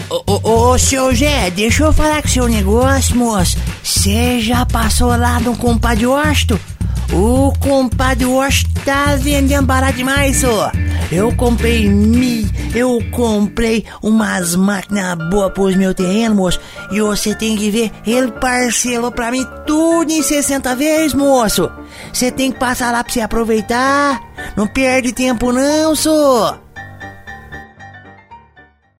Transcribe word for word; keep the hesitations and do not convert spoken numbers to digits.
Ô, ô, ô, seu Zé, deixa eu falar com o seu negócio, moço. Você já passou lá no compadre Washington? O compadre Washington tá vendendo barato demais, ó. Eu comprei mi, eu comprei umas máquinas boas pros meus terrenos, moço. E você tem que ver, ele parcelou pra mim tudo em sessenta vezes, moço. Você tem que passar lá pra você aproveitar. Não perde tempo não, só.